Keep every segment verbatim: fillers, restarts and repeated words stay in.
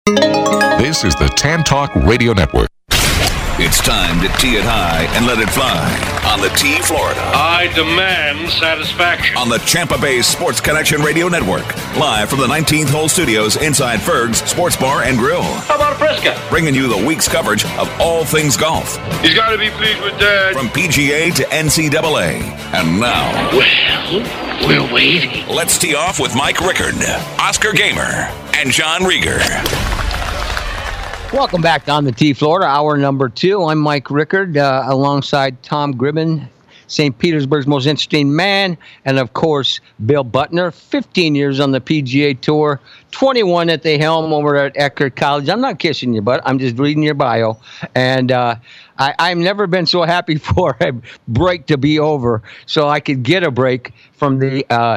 This is the Tan Talk Radio Network. It's time to tee it high and let it fly on the T Florida. I demand satisfaction. On the Tampa Bay Sports Connection Radio Network. Live from the nineteenth Hole Studios inside Ferg's Sports Bar and Grill. How about a Fresca? Bringing you the week's coverage of all things golf. He's got to be pleased with that. From P G A to N C double A. And now... Well, we're waiting. Let's tee off with Mike Rickard, Oscar Gamer, and John Rieger. Welcome back on the T Florida, hour number two. I'm Mike Rickard, uh, alongside Tom Gribben, Saint Petersburg's most interesting man, and of course, Bill Buttner, fifteen years on the P G A Tour, twenty-one at the helm over at Eckerd College. I'm not kissing you, but I'm just reading your bio. And uh, I, I've never been so happy for a break to be over, so I could get a break from the uh,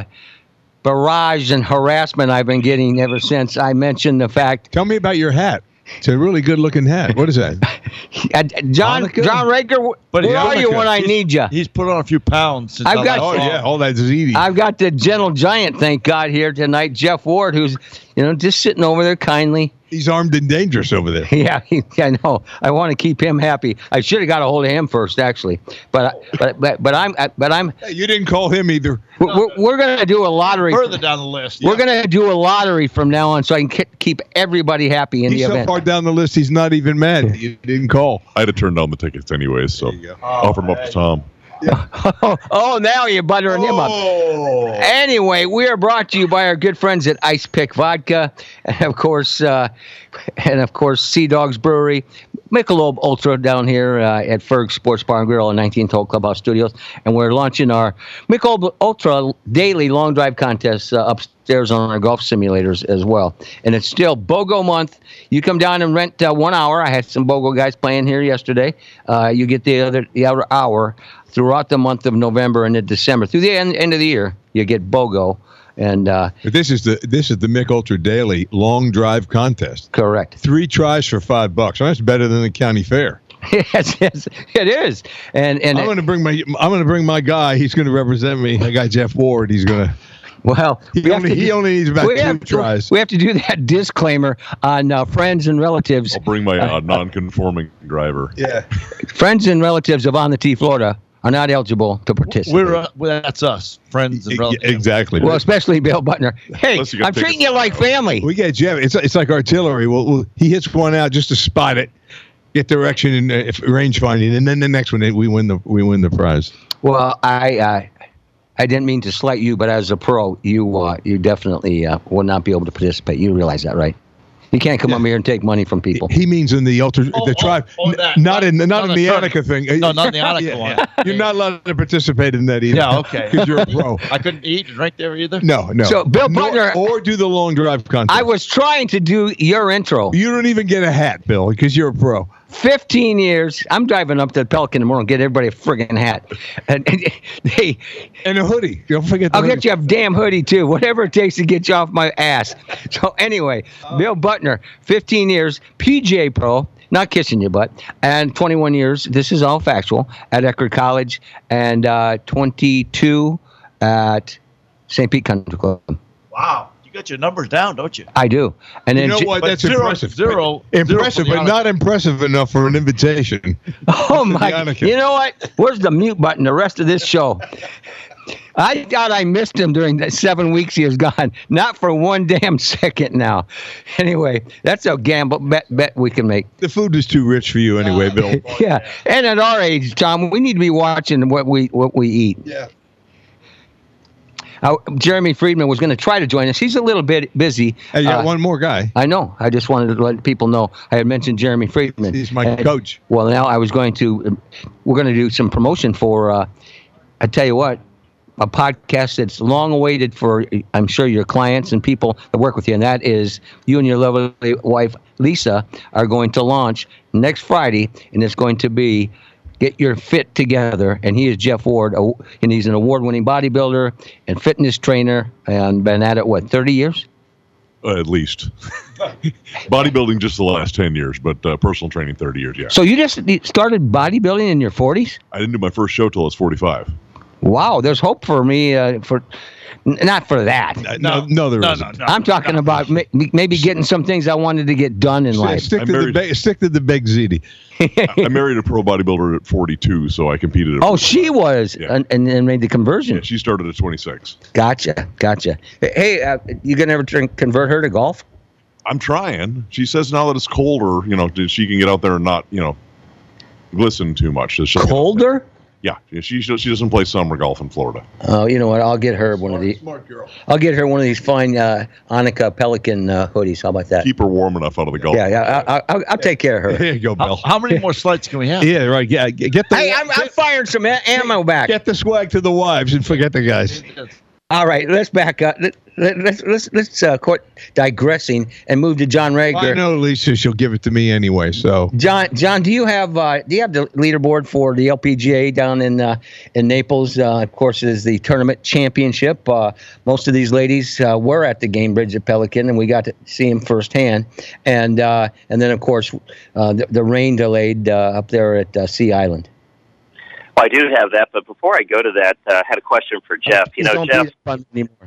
barrage and harassment I've been getting ever since I mentioned the fact. Tell me about your hat. It's a really good-looking hat. What is that? Uh, John Hanukkah? John Raker, But where are you when I He's- need you? He's put on a few pounds since I've I got- last Oh, saw yeah. him. All that ziti. I've got the gentle giant, thank God, here tonight, Jeff Ward, who's, you know, just sitting over there kindly. He's armed and dangerous over there. Yeah, he, I know. I want to keep him happy. I should have got a hold of him first, actually. But but but but I'm but I'm. Hey, you didn't call him either. We're, we're gonna do a lottery. Further down the list. We're gonna do a lottery from now on, so I can ke- keep everybody happy in He's the so event. far down the list, he's not even mad. You didn't call. I had to turn down the tickets anyways, so offer them up to Tom. oh, oh, now you're buttering him up. Anyway, we are brought to you by our good friends at Ice Pick Vodka, and of course, uh, and of course, Sea Dogs Brewery, Michelob Ultra down here uh, at Ferg Sports Bar and Grill in nineteenth Hole Clubhouse Studios, and we're launching our Michelob Ultra daily long drive contest uh, upstairs on our golf simulators as well. And it's still BOGO month. You come down and rent uh, one hour. I had some BOGO guys playing here yesterday. Uh, you get the other the other hour throughout the month of November and in December. Through the end, end of the year, you get BOGO. And uh, But this is the this is the Mick Ultra Daily Long Drive Contest. correct. Three tries for five bucks. That's better than the county fair. yes, yes, it is. And and I'm going to bring my I'm going to bring my guy. He's going to represent me. I got Jeff Ward. He's going to. well, He we have only to he do- only needs about we two have, tries. We have to do that disclaimer on uh, friends and relatives. I'll bring my uh, non-conforming driver. Yeah. Friends and relatives of On the T Florida are not eligible to participate. We're uh, well, that's us, friends and Yeah, relatives. exactly. well, especially Bill Buttner. Hey, Unless you got I'm treating tickets. you like family. We get Jeff. It's it's like artillery. Well, well he hits one out just to spot it, get direction and uh, if- range finding, and then the next one we win the we win the prize. Well, I uh, I didn't mean to slight you, but as a pro, you uh, you definitely uh, will not be able to participate. You realize that, right? You can't come Yeah. up here and take money from people. He means in the ultra Oh, the oh, tribe, oh, n- that. not in the not No, in the no, Annika thing. No, not the Annika Yeah, one. yeah. You're not allowed to participate in that either. Yeah, okay. Because you're a pro. I couldn't eat and drink there either. No, no. So, Bill Nor- Butler- or do the long drive contest. I was trying to do your intro. You don't even get a hat, Bill, because you're a pro. fifteen years. I'm driving up to the Pelican tomorrow and get everybody a friggin' hat. And, and they, And a hoodie. Don't forget the I'll hoodie. get you a damn hoodie too. Whatever it takes to get you off my ass. So anyway, Bill Buttner, fifteen years, P G A pro, not kissing your butt, and twenty-one years. This is all factual at Eckerd College, and uh, twenty-two at Saint Pete Country Club. Wow, you got your numbers down, don't you? I do. And You then know J- what? but That's zero- impressive. zero- Impressive, zero for but the not impressive enough for an invitation. Oh my! Annika. You know what? Where's the mute button? The rest of this show. I thought I missed him during the seven weeks he was gone. Not for one damn second now. Anyway, that's a gamble bet bet we can make. The food is too rich for you anyway, Bill. Yeah, and at our age, Tom, we need to be watching what we what we eat. Yeah. Uh, Jeremy Friedman was going to try to join us. He's a little bit busy. Hey, you got Uh, one more guy. I know. I just wanted to let people know. I had mentioned Jeremy Friedman. He's my And- coach. Well, now I was going to. We're going to do some promotion for. Uh, I tell you what, a podcast that's long awaited for. I'm sure your clients and people that work with you, and that is you and your lovely wife Lisa are going to launch next Friday, and it's going to be. Get Your Fit Together, and he is Jeff Ward, a- and he's an award-winning bodybuilder and fitness trainer, and been at it what thirty years. Uh, at least. Bodybuilding just the last ten years, but uh, personal training thirty years, yeah. So you just started bodybuilding in your forties? I didn't do my first show till I was forty-five. Wow, there's hope for me uh, for n- not for that. No, no, there no, isn't. no, no. I'm talking about ma- maybe getting some things I wanted to get done in Stick- life. Stick I to the married- ba- stick to the big ziti. I married a pro bodybuilder at forty-two, so I competed. At Oh, she was, Yeah. and, and then made the conversion. Yeah, she started at twenty-six. Gotcha, gotcha. Hey, uh, you gonna ever try and convert her to golf? I'm trying. She says now that it's colder, you know, she can get out there and not, you know, glisten too much. So she'll get out there. Colder? Yeah, she she she doesn't play summer golf in Florida. Oh, you know what? I'll get her one of these. Smart girl. I'll get her one of these fine uh, Annika Pelican uh, hoodies. How about that? Keep her warm enough out of the golf. Yeah, yeah. I, I, I'll, I'll take care of her. There you go, How, Bill. how many more slides can we have? Yeah, right. Yeah, get get the Hey, I'm, I'm firing some a- ammo back. get the swag to the wives and forget the guys. All right, let's back up. Let, let, let's let's let's uh, quit digressing and move to John I Rager. know Lisa. She'll give it to me anyway. So John, John, do you have uh, do you have the leaderboard for the L P G A down in uh, in Naples? Uh, of course, it is the tournament championship. Uh, most of these ladies uh, were at the Game Bridge at Pelican, and we got to see them firsthand. And uh, and then, of course, uh, the, the rain delayed uh, up there at uh, Sea Island. Well, I do have that, but before I go to that, uh, I had a question for Jeff. You know, Don't Jeff, be fun anymore.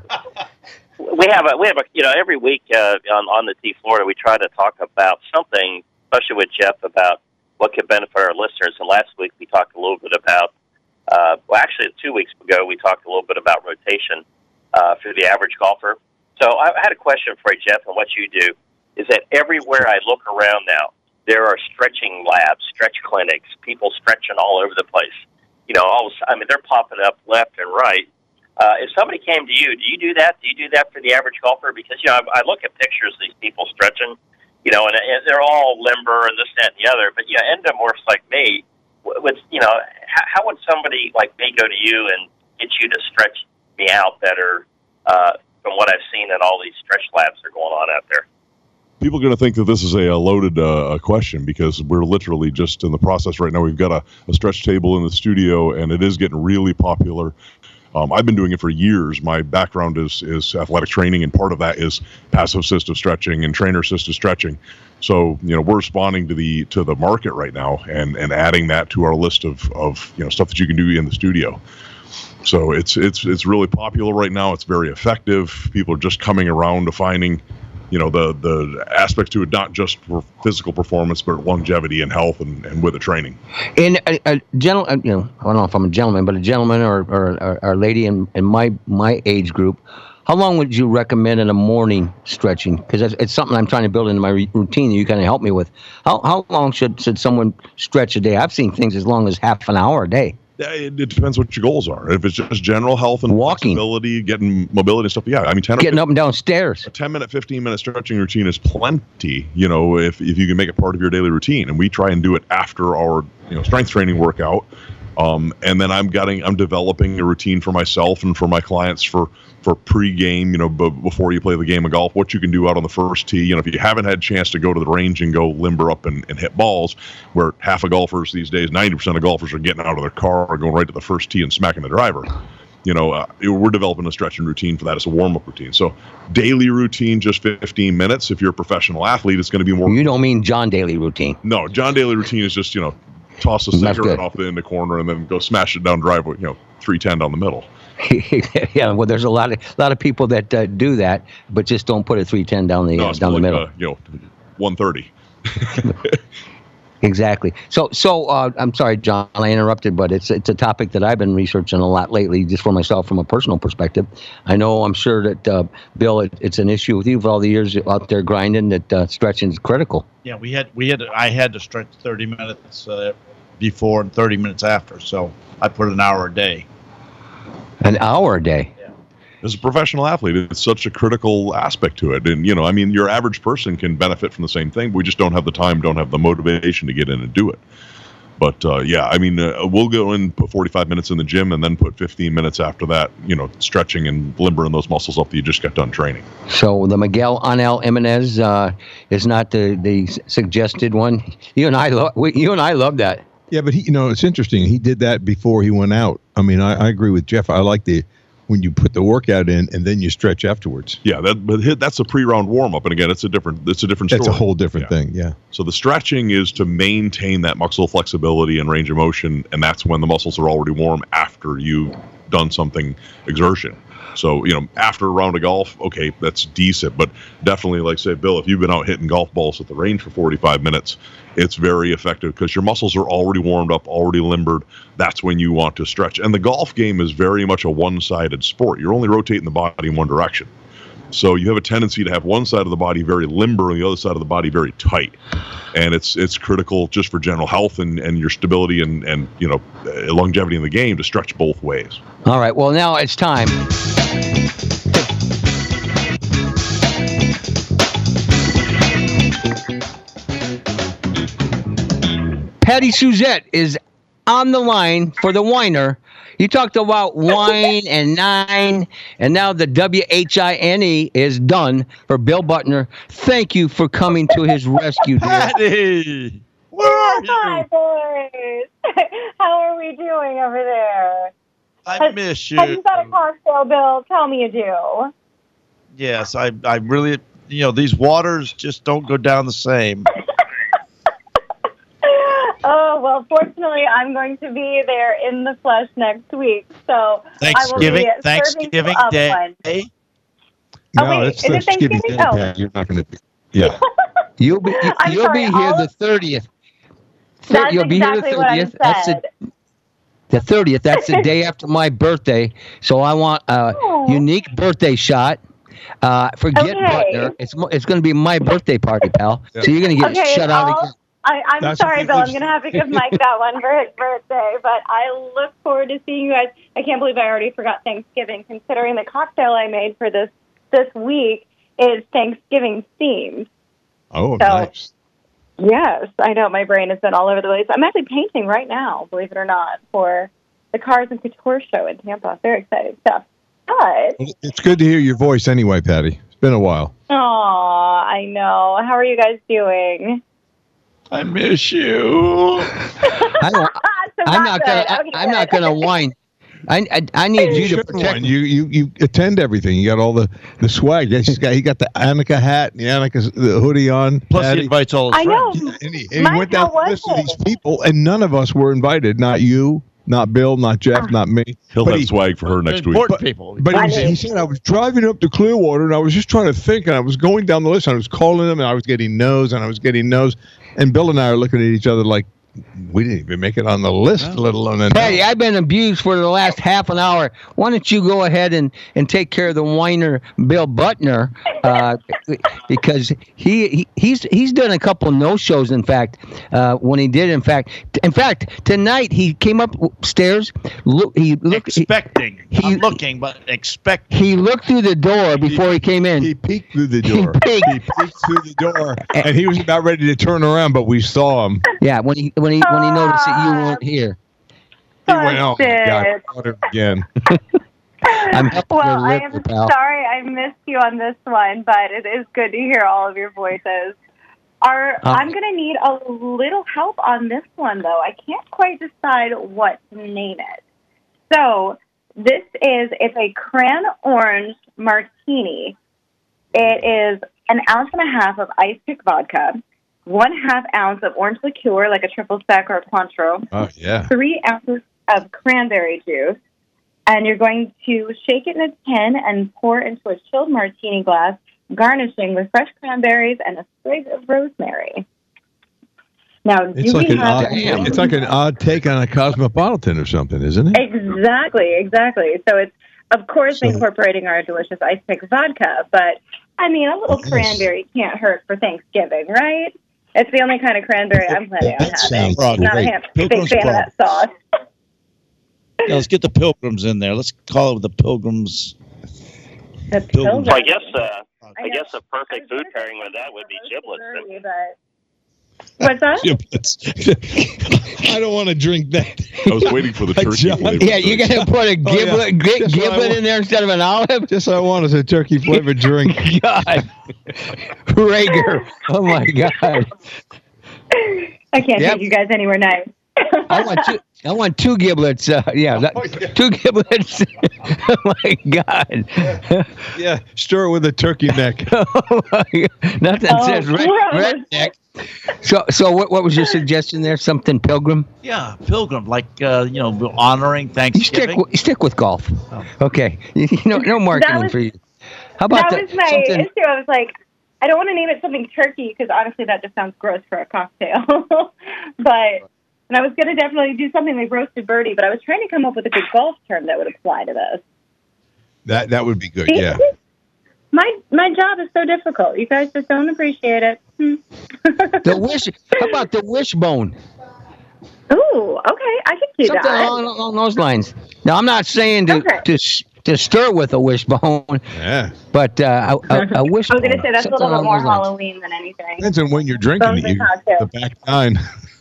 we have a we have a you know every week uh, on on the T Florida we try to talk about something, especially with Jeff, about what could benefit our listeners. And last week we talked a little bit about uh, well, actually two weeks ago we talked a little bit about rotation uh, for the average golfer. So I had a question for you, Jeff, and what you do is that everywhere I look around now, there are stretching labs, stretch clinics, people stretching all over the place. You know, all I mean, they're popping up left and right. Uh, if somebody came to you, do you do that? Do you do that for the average golfer? Because, you know, I, I look at pictures of these people stretching, you know, and, and they're all limber and this, that, and the other. But, you know, endomorphs like me, with, you know, how, how would somebody like me go to you and get you to stretch me out better uh, from what I've seen that all these stretch labs are going on out there? People are going to think that this is a, a loaded uh, question because we're literally just in the process right now. We've got a, a stretch table in the studio, and it is getting really popular. Um, I've been doing it for years. My background is is athletic training, and part of that is passive assisted stretching and trainer assisted stretching. So, you know, we're responding to the to the market right now and, and adding that to our list of, of you know stuff that you can do in the studio. So it's it's it's really popular right now. It's very effective. People are just coming around to finding, you know, the the aspects to it, not just for physical performance, but longevity and health and, and with the training. And a, a gentleman, you know, I don't know if I'm a gentleman, but a gentleman or or, or, or a lady in, in my my age group, how long would you recommend in a morning stretching? Because it's, it's something I'm trying to build into my re- routine that you kind of help me with. How how long should should someone stretch a day? I've seen things as long as half an hour a day. Yeah, It, it depends what your goals are. If it's just general health and Walking. flexibility, getting mobility and stuff, yeah. I mean, ten or Getting up and down stairs. a ten minute, fifteen minute stretching routine is plenty, you know, if, if you can make it part of your daily routine. And we try and do it after our, you know, strength training workout. Um, and then I'm getting, I'm developing a routine for myself and for my clients for, for pre-game, you know, b- before you play the game of golf, what you can do out on the first tee. You know, if you haven't had a chance to go to the range and go limber up and, and hit balls, where half of golfers these days, ninety percent of golfers are getting out of their car or going right to the first tee and smacking the driver. You know, uh, we're developing a stretching routine for that as a warm-up routine. So daily routine, just fifteen minutes. If you're a professional athlete, it's going to be more. You don't mean John Daly routine. No, John Daly routine is just, you know, toss a That's cigarette good. off the in the corner and then go smash it down driveway, you know, three ten down the middle. Yeah, well, there's a lot of lot of people that uh, do that, but just don't put a three ten down the No, uh, it's down the like, middle. Uh, you know, one thirty. Exactly. So, so uh, I'm sorry, John, I interrupted, but it's it's a topic that I've been researching a lot lately, just for myself from a personal perspective. I know, I'm sure that uh, Bill, it, it's an issue with you for all the years out there grinding. That uh, stretching is critical. Yeah, we had we had I had to stretch thirty minutes uh, before and thirty minutes after, so I put an hour a day. An hour a day. As a professional athlete, it's such a critical aspect to it. And, you know, I mean, your average person can benefit from the same thing. We just don't have the time, don't have the motivation to get in and do it. But, uh, yeah, I mean, uh, we'll go and put forty-five minutes in the gym and then put fifteen minutes after that, you know, stretching and limbering those muscles up that you just got done training. So the Miguel Anel Jimenez uh, is not the, the suggested one. You and I love you and I love that. Yeah, but he, you know, it's interesting. He did that before he went out. I mean, I, I agree with Jeff. I like the when you put the workout in and then you stretch afterwards. Yeah, that but hit, that's a pre-round warm-up, and again, it's a different it's a different story. That's a whole different Yeah. thing. Yeah. So the stretching is to maintain that muscle flexibility and range of motion, and that's when the muscles are already warm after you done something exertion. So, you know, after a round of golf, okay, that's decent. But definitely, like say, Bill, if you've been out hitting golf balls at the range for forty-five minutes, it's very effective because your muscles are already warmed up, already limbered. That's when you want to stretch. And the golf game is very much a one-sided sport. You're only rotating the body in one direction. So you have a tendency to have one side of the body very limber and the other side of the body very tight. And it's it's critical just for general health and, and your stability and, and, you know, longevity in the game to stretch both ways. All right. Well, now it's time. Patty Suzette is on the line for the whiner. You talked about wine and nine, and now the W H I N E is done for Bill Butner. Thank you for coming to his rescue, dear. Patty, where are you? Hi, boys. How are we doing over there? I Has- miss you. Have you got a cocktail, Bill? Tell me you do. Yes, I, I really, you know, these waters just don't go down the same. Oh, well, fortunately, I'm going to be there in the flesh next week. So Thanksgiving, I will be Thanksgiving serving Day. up one. No, Oh, wait, that's is it Thanksgiving Thanksgiving? Day, Oh. Pat. You're not going to be. Yeah. You'll be you, I'm you'll sorry, be here all the of- thirtieth. That's You'll be exactly here the what I thirtieth. That's said. the, the thirtieth. That's the day after my birthday. So I want a Oh. unique birthday shot. Uh, forget Okay. Butner. It's mo- it's going to be my birthday party, pal. Yeah. So you're going to get Okay, shut out I'll- again. I, I'm That's sorry, what Bill. he I'm going to have to give Mike that one for his birthday. But I look forward to seeing you guys. I can't believe I already forgot Thanksgiving, considering the cocktail I made for this this week is Thanksgiving themed. Oh, So- nice. Yes, I know. My brain has been all over the place. I'm actually painting right now, believe it or not, for the Cars and Couture show in Tampa. Very exciting stuff. But, It's good to hear your voice anyway, Patty. It's been a while. aw, I know. How are you guys doing? I miss you. I don't, So I'm that's not gonna. good. I, Okay, I'm not good. gonna whine. I, I I need you to Sure, protect one. me. You you you attend everything. You got all the the swag. Yes, he's got he got the Annika hat and the Annika the hoodie on. Plus, he Patty. invites all his I know. friends. And he, and he Mike, went down how the was list of these it? people, and none of us were invited. Not you, not Bill, not Jeff, not me. He'll But have he- swag for her next week. Important people. But he, Funny. said- he said, I was driving up to Clearwater, and I was just trying to think, and I was going down the list, and I was calling them, and I was getting no's, and I was getting no's. And Bill and I are looking at each other like, we didn't even make it on the list, let alone a no. Patty, I've been abused for the last half an hour. Why don't you go ahead and, and take care of the whiner, Bill Butner, uh, because he, he he's he's done a couple no shows. In fact, uh, when he did, in fact, in fact, tonight he came upstairs. Look, he looked. He, Expecting. he- Not looking, but expecting. he looked through the door before he came in. He peeked through the door. peeked. He peeked through the door, and he was about ready to turn around, but we saw him. Yeah, when he when he when he noticed that you weren't here. He went, oh, my God, Busted. caught him again. I'm helping Well, your I liver, am pal. sorry I missed you on this one, but it is good to hear all of your voices. Are Uh, I'm going to need a little help on this one, though. I can't quite decide what to name it. So this is it's a cran orange martini. It is an ounce and a half of ice pick vodka, one half ounce of orange liqueur, like a triple sec or a Cointreau, Oh, yeah. three ounces of cranberry juice, and you're going to shake it in a tin and pour into a chilled martini glass, garnishing with fresh cranberries and a sprig of rosemary. Now, It's do like we an have odd, Damn. it's like an odd take on a cosmopolitan or something, isn't it? Exactly, exactly. So it's, of course, So- incorporating our delicious ice pick vodka, but, I mean, a little Yes. cranberry can't hurt for Thanksgiving, right? It's the only kind of cranberry I'm planning on That having. sounds Not a great. ham- big Pilgrim's fan of that sauce. Yeah, let's get the Pilgrims in there. Let's call it the Pilgrims. The Pilgrim. Pilgrim. Well, I guess uh, I know. guess a perfect I was food gonna pairing say with that would be giblets. Dirty, but- What's that? Giblets. I don't want to drink that. I was waiting for the Like turkey John- flavor. Yeah, you're gonna put a Oh, yeah. giblet, gi- That's what I giblet want. in there instead of an olive. Just what I want is a turkey flavored drink. God, Rager. Oh my God. I can't Yep. take you guys anywhere nice. I want two. I want two giblets. Uh, yeah, that, Oh, yeah. two giblets. Oh my God. Yeah, stir it with a turkey neck. Oh my God. Nothing Oh, says red, gross. redneck So, so what, what was your suggestion there? Something pilgrim? Yeah, pilgrim, like uh, you know, honoring You stick, Thanksgiving. with- stick with golf. Oh. Okay. You know, no marketing was- for you. How about that the- was my something? issue. I was like, I don't want to name it something turkey because honestly, that just sounds gross for a cocktail. But and I was going to definitely do something like roasted birdie, but I was trying to come up with a good golf term that would apply to this. That that would be good. See? Yeah. My my job is so difficult. You guys just don't appreciate it. Hmm. The wish. How about the wishbone? Ooh, okay, I could do Something that. along, along those lines. Now, I'm not saying to Okay. to s- to stir with a wishbone, Yeah. but uh, a, a, a I was wishbone. going to say that's a something little bit along more those lines. Halloween than anything. Depends on when you're drinking. Those are You, cocktails. the back nine.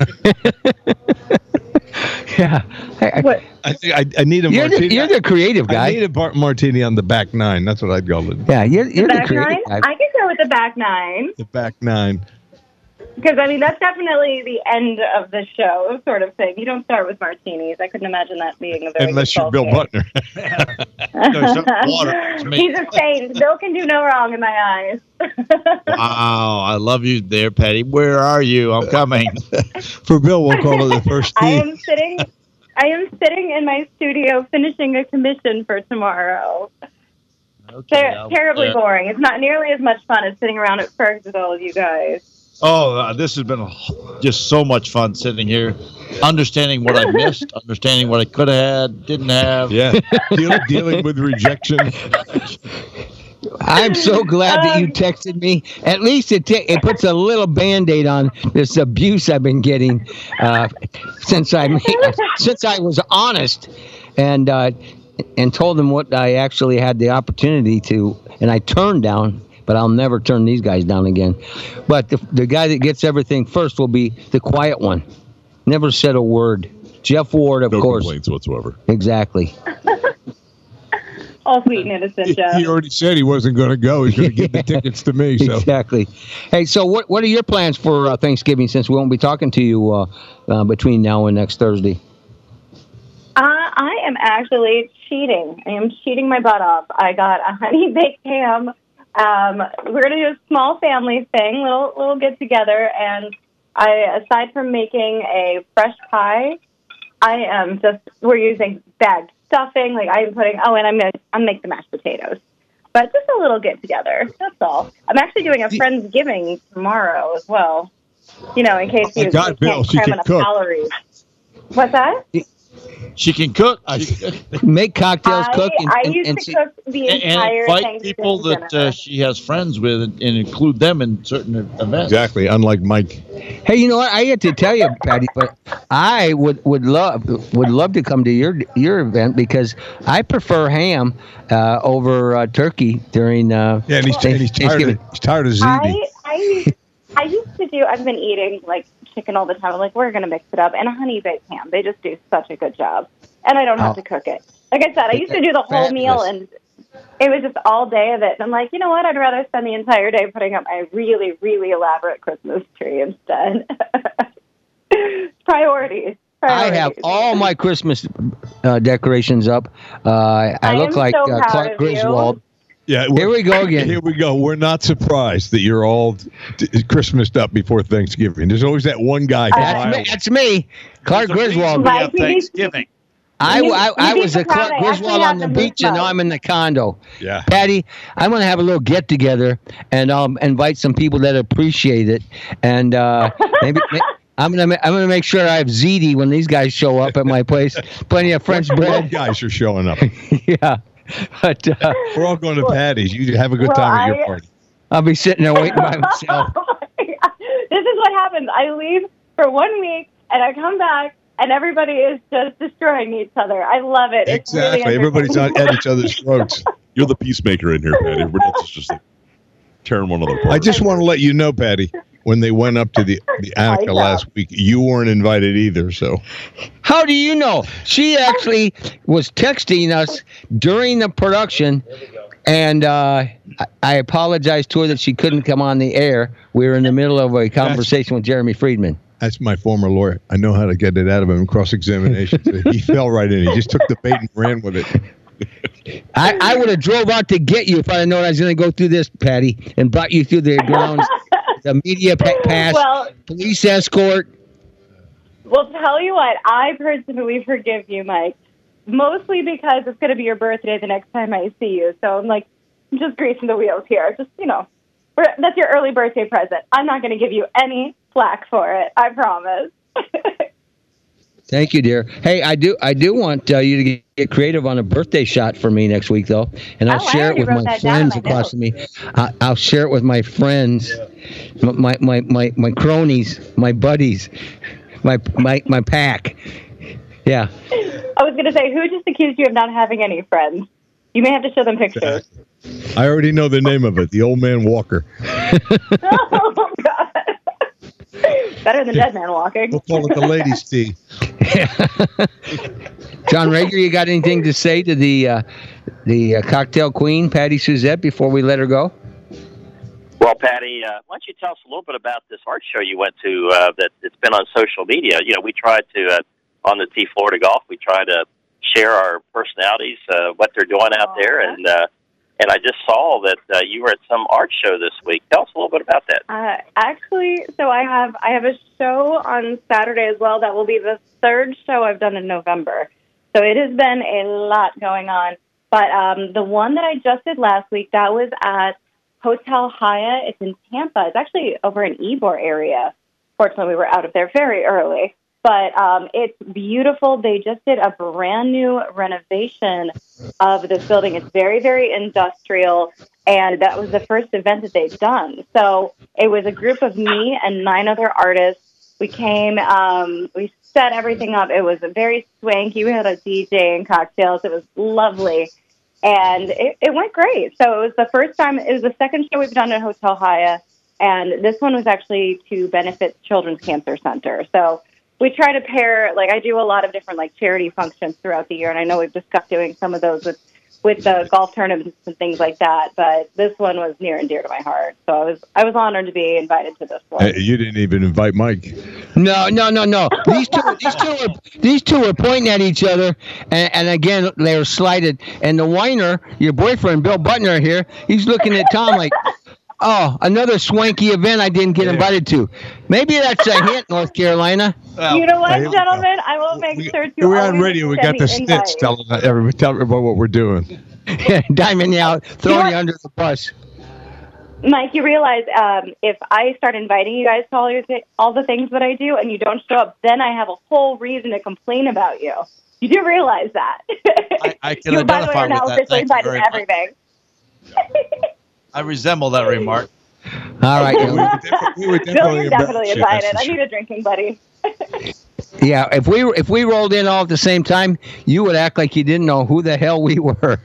Yeah. Hey, I- What? I think I, I need a you're, the, martini. you're the creative I need guy. a bar- martini on the back nine. That's what I'd call it. Yeah, you're, you're the Back creative nine? guy. I could go with the back nine. The back nine. Because, I mean, that's definitely the end of the show sort of thing. You don't start with martinis. I couldn't imagine that being a very Unless good you're Bill golf Butner. No, some water. It's game. me. He's a saint. Bill can do no wrong in my eyes. Wow, I love you there, Patty. Where are you? I'm coming. For Bill, we'll call it the first I tee. am sitting I am sitting in my studio finishing a commission for tomorrow. Okay, Ter- I'll- terribly uh, boring. It's not nearly as much fun as sitting around at Ferg's with all of you guys. Oh, uh, this has been a- just so much fun sitting here, understanding what I missed, understanding what I could have had, didn't have. Yeah. Deal, dealing with rejection. I'm so glad that you Um, texted me. At least it ta- it puts a little Band-Aid on this abuse I've been getting uh, since I made, since I was honest and uh, and told them what I actually had the opportunity to, and I turned down. But I'll never turn these guys down again. But the the guy that gets everything first will be the quiet one. Never said a word. Jeff Ward, of No course. complaints whatsoever. Exactly. All sweet and innocent, He, Jeff. he already said he wasn't going to go. He's going to give the tickets to me. So Exactly. Hey, so what what are your plans for uh, Thanksgiving? Since we won't be talking to you uh, uh, between now and next Thursday. Uh, I am actually cheating. I am cheating my butt off. I got a honey baked ham. Um, we're going to do a small family thing, little little get together, and I, aside from making a fresh pie, I am just we're using bagged stuffing. Like I'm putting. Oh, and I'm gonna I'm make the mashed potatoes. But just a little get together. That's all. I'm actually doing a Friendsgiving tomorrow as well. You know, in case Oh, you, God, you Bill, can't she cram can enough cook. calories. What's that? She can cook. I- She- Make cocktails, I, cook, and, I and, used and to see- cook the and, entire and invite Thanksgiving people that dinner. uh, she has friends with and, and include them in certain events. exactly, unlike Mike. Hey, you know what? I had to tell you, Patty, but I would, would love would love to come to your your event because I prefer ham uh, over uh, turkey during. Uh, Yeah, and he's, and he's tired. Thanksgiving. Of, he's tired of ziti. I, I, I used to do, I've been eating like chicken all the time. I'm like, we're going to mix it up. And a honey baked ham. They just do such a good job. And I don't have Oh. to cook it. Like I said, I used to do the whole meal and it was just all day of it. And I'm like, you know what? I'd rather spend the entire day putting up my really, really elaborate Christmas tree instead. Priorities. I Priorities. have all my Christmas uh, decorations up. Uh, I, I look am like so uh, proud Clark of you. Griswold. Yeah, Here we go again. Here we go. We're not surprised that you're all t- Christmased up before Thanksgiving. There's always that one guy. from That's me. Iowa. That's me, Clark There's a reason Griswold. we Mike, have you need to- Thanksgiving. I, You- I, you I need was to a proud Clark I actually Griswold have on the the beach, and now move I'm in the condo. Yeah. Patty, I'm going to have a little get together, and I'll invite some people that appreciate it, and uh, maybe. I'm gonna I'm gonna make sure I have ziti when these guys show up at my place. Plenty of French What bread. guys are showing up. Yeah, but uh, We're all going to Patty's. You have a good Well, time at your I- party. I'll be sitting there waiting by myself. This is what happens. I leave for one week and I come back and everybody is just destroying each other. I love it. It's Exactly. really Everybody's on, entertaining. at each other's throats. You're the peacemaker in here, Patty. Everybody else is just like tearing one another apart. I just want to let you know, Patty, when they went up to the, the I Annika know. last week, you weren't invited either. So How do you know? She actually was texting us during the production, and uh, I, I apologized to her that she couldn't come on the air. We were in the middle of a conversation with Jeremy Friedman. that's my former lawyer. I know how to get it out of him in cross-examination. So he fell right in. He just took the bait and ran with it. I, I would have drove out to get you if I had known I was going to go through this, Patty, and brought you through the grounds the media pa- pass, Well- police escort. Well, tell you what, I personally forgive you, Mike. Mostly because it's going to be your birthday the next time I see you. So I'm like, I'm just greasing the wheels here. Just, you know, we're- that's your early birthday present. I'm not going to give you any flack for it. I promise. Thank you, dear. Hey, I do I do want uh, you to get, get creative on a birthday shot for me next week, though, and I'll Oh, I share it already with wrote my that down in friends my across notes. from me. I, I'll share it with my friends, my my, my, my cronies, my buddies, my my my pack. Yeah. I was going to say, who just accused you of not having any friends? You may have to show them pictures. I already know the name of it. The Old Man Walker. Oh, God. Better than Dead Man Walking. We'll call it the Ladies' Tea. John Rager, you got anything to say to the uh, the uh, cocktail queen, Patty Suzette, before we let her go? Well, Patty, uh, why don't you tell us a little bit about this art show you went to uh, that it's been on social media? You know, we tried to, uh, on the T Florida Golf, we try to share our personalities, uh, what they're doing out there, and uh, and I just saw that uh, you were at some art show this week. Tell us a little bit about that. Uh, actually, so I have I have a show on Saturday as well. That will be the third show I've done in November. So it has been a lot going on. But um, the one that I just did last week, that was at Hotel Hyatt. It's in Tampa. It's actually over in Ybor area. Fortunately, we were out of there very early. But um, it's beautiful. They just did a brand new renovation of this building. It's very, very industrial, and that was the first event that they've done. So it was a group of me and nine other artists. We came, um, we set everything up. It was a very swanky. We had a D J and cocktails. It was lovely, and it, it went great. So it was the first time. It was the second show we've done at Hotel Hyatt, and this one was actually to benefit Children's Cancer Center. So we try to pair, like I do a lot of different like charity functions throughout the year, and I know we've discussed doing some of those with, with the golf tournaments and things like that, but this one was near and dear to my heart. So I was I was honored to be invited to this one. Hey, you didn't even invite Mike. No, no, no, no. These two, these two, are, these two are pointing at each other, and, and again they were slighted. And the whiner, your boyfriend Bill Butner here, he's looking at Tom like, oh, another swanky event I didn't get invited to. Maybe that's a hint, North Carolina. Well, you know what, hey, gentlemen? I will make we, sure to. We're on always radio. We send got the me invites. snitch telling everybody, telling everybody what we're doing. Diming you out, throwing You you under the bus. Mike, you realize um, if I start inviting you guys to all, your th- all the things that I do and you don't show up, then I have a whole reason to complain about you. You do realize that. I, I can you, by the way, identify are now with that. officially Thank you invited very to much. everything. I resemble that remark. All right. We were definitely, we were Bill, definitely you're definitely embarrassed you, invited. that's I for need a drinking buddy. Yeah, if we if we rolled in all at the same time, you would act like you didn't know who the hell we were.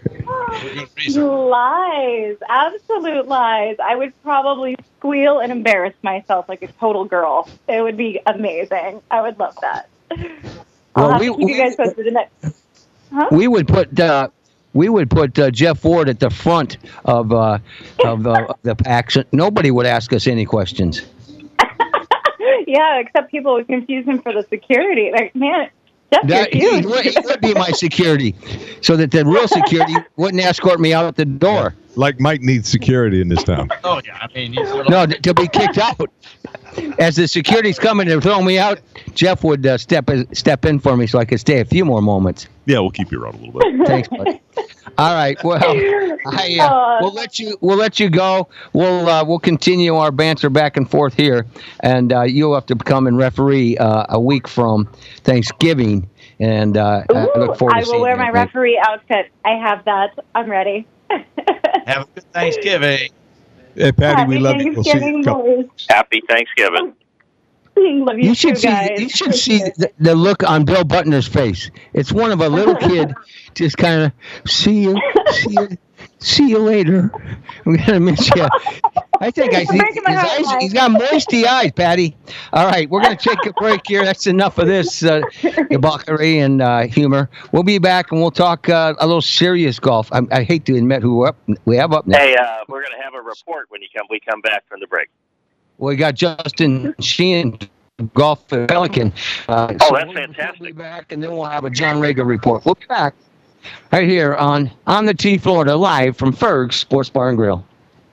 Lies. Absolute lies. I would probably squeal and embarrass myself like a total girl. It would be amazing. I would love that. I'll Well, have we- to keep we- you guys posted the next. Huh? We would put uh, we would put uh, Jeff Ford at the front of uh, of uh, the pack. So nobody would ask us any questions. Yeah, except people would confuse him for the security. Like, man, Jeff, That, you're he, huge. would, he would be my security, so that the real security wouldn't escort me out the door. Like Mike needs security in this town. Oh yeah, I mean, you sort of, No, to be kicked out. As the security's coming to throw me out, Jeff would uh, step step in for me so I could stay a few more moments. Yeah, we'll keep you around a little bit. Thanks, buddy. All right. Well, I, uh, Uh, we'll let you. We'll let you go. We'll uh, we'll continue our banter back and forth here, and uh, you'll have to come and referee uh, a week from Thanksgiving. And uh, I Ooh, look forward to I seeing will wear you, my mate. referee outfit. I have that. I'm ready. have a good Thanksgiving. Hey, Patty, Happy we love you. We'll see you. Thanksgiving, in a couple- boys. Happy Thanksgiving. Love you, You should too, see. guys. You should see the, the look on Bill Butner's face. It's one of a little kid, just kind of see you, see you, see you later. I'm gonna miss you. I think I see Breaking my his heart, eyes. Mike. He's got moisty eyes, Patty. All right, we're gonna take a break here. That's enough of this uh, debauchery and uh, humor. We'll be back and we'll talk uh, a little serious golf. I, I hate to admit who we're up, we have up next. Hey, uh, we're going to have a report when you come. We come back from the break. We got Justin Sheehan, golf at Pelican. Uh, Oh, so that's we'll- fantastic. We'll be back, and then we'll have a John Rager report. We'll be back right here on on the T Florida live from Ferg's Sports Bar and Grill.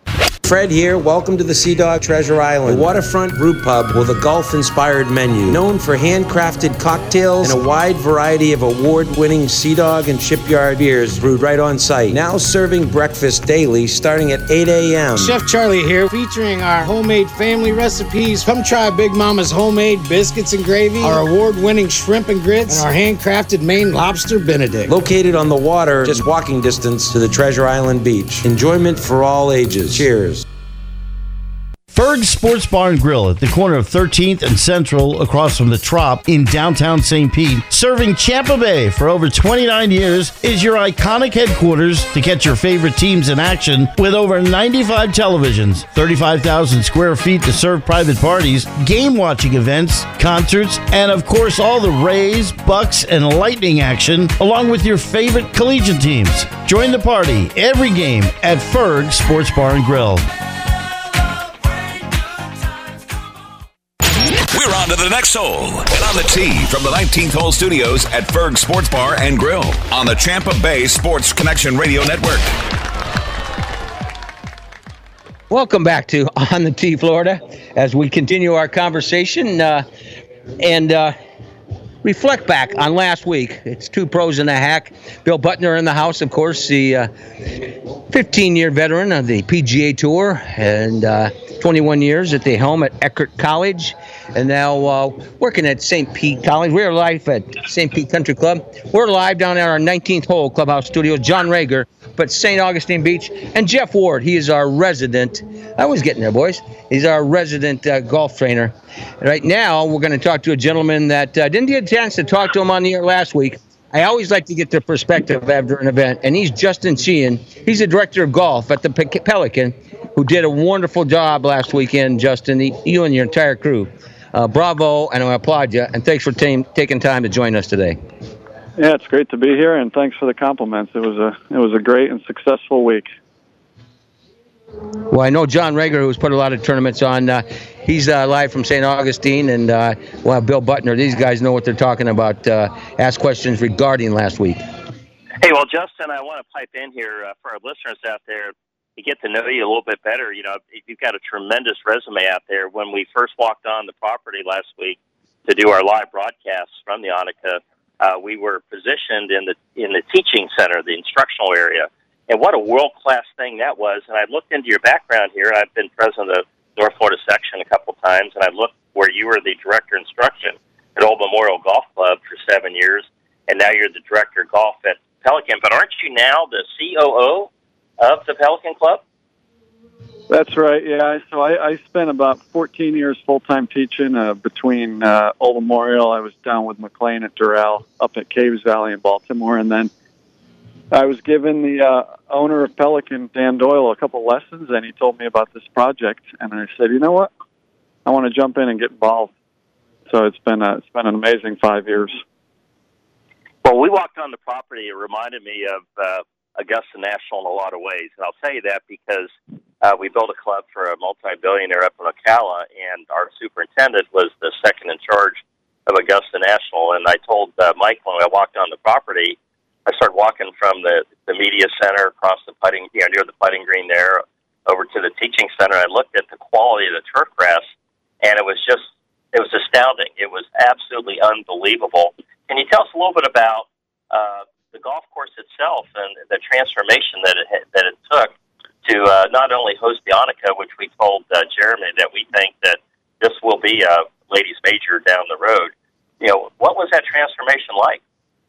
Fred here. Welcome to the Sea Dog Treasure Island, a waterfront brew pub with a golf-inspired menu. Known for handcrafted cocktails and a wide variety of award-winning Sea Dog and Shipyard beers brewed right on site. Now serving breakfast daily starting at eight a.m. Chef Charlie here, featuring our homemade family recipes. Come try Big Mama's homemade biscuits and gravy, our award-winning shrimp and grits, and our handcrafted Maine lobster Benedict. Located on the water, just walking distance to the Treasure Island Beach. Enjoyment for all ages. Cheers. Ferg's Sports Bar and Grill at the corner of thirteenth and Central across from the Trop in downtown Saint Pete, serving Champa Bay for over twenty-nine years, is your iconic headquarters to catch your favorite teams in action with over ninety-five televisions, thirty-five thousand square feet to serve private parties, game watching events, concerts, and of course all the Rays, Bucks, and Lightning action, along with your favorite collegiate teams. Join the party every game at Ferg's Sports Bar and Grill. We're on to the next hole and on the tee from the nineteenth Hole Studios at Ferg Sports Bar and Grill on the Champa Bay Sports Connection Radio Network. Welcome back to On the Tee, Florida, as we continue our conversation uh, and uh, reflect back on last week. It's two pros and a hack. Bill Buttner in the house, of course, the uh, fifteen-year veteran of the P G A Tour and uh, twenty-one years at the helm at Eckerd College, and now uh, working at Saint Pete College. We're live at Saint Pete Country Club. We're live down at our nineteenth Hole Clubhouse Studios. John Rager, but Saint Augustine Beach, and Jeff Ward. He is our resident. I was getting there, boys. He's our resident uh, golf trainer. Right now, we're going to talk to a gentleman that uh, didn't get a chance to talk to him on the air last week. I always like to get their perspective after an event, and he's Justin Sheehan. He's the director of golf at the Pe- Pelican, who did a wonderful job last weekend, Justin, the, you and your entire crew. Uh, bravo, and I applaud you, and thanks for t- taking time to join us today. Yeah, it's great to be here, and thanks for the compliments. It was a it was a great and successful week. Well, I know John Rager, who's put a lot of tournaments on. Uh, he's uh, live from Saint Augustine, and uh, well, Bill Buttner. These guys know what they're talking about. Uh, ask questions regarding last week. Hey, well, Justin, I want to pipe in here uh, for our listeners out there to get to know you a little bit better. You know, you've got a tremendous resume out there. When we first walked on the property last week to do our live broadcasts from the Annika, uh, we were positioned in the in the teaching center, the instructional area. And what a world-class thing that was. And I looked into your background here. I've been president of the North Florida section a couple of times, and I looked where you were the director of instruction at Old Memorial Golf Club for seven years, and now you're the director of golf at Pelican. But aren't you now the C O O of the Pelican Club? That's right, yeah. So I, I spent about fourteen years full-time teaching uh, between uh, Old Memorial. I was down with McLean at Doral, up at Caves Valley in Baltimore, and then I was given the uh, owner of Pelican, Dan Doyle, a couple lessons, and he told me about this project, and I said, you know what, I want to jump in and get involved. So it's been a, it's been an amazing five years. Well, we walked on the property. It reminded me of uh, Augusta National in a lot of ways, and I'll tell you that because uh, we built a club for a multi-billionaire up in Ocala, and our superintendent was the second in charge of Augusta National, and I told uh, Mike when I walked on the property, I started walking from the, the media center across the putting, you know, near the putting green there, over to the teaching center. I looked at the quality of the turf grass, and it was just, it was astounding. It was absolutely unbelievable. Can you tell us a little bit about uh, the golf course itself and the transformation that it that it took to uh, not only host the Annika, which we told uh, Jeremy that we think that this will be a ladies' major down the road. You know, what was that transformation like?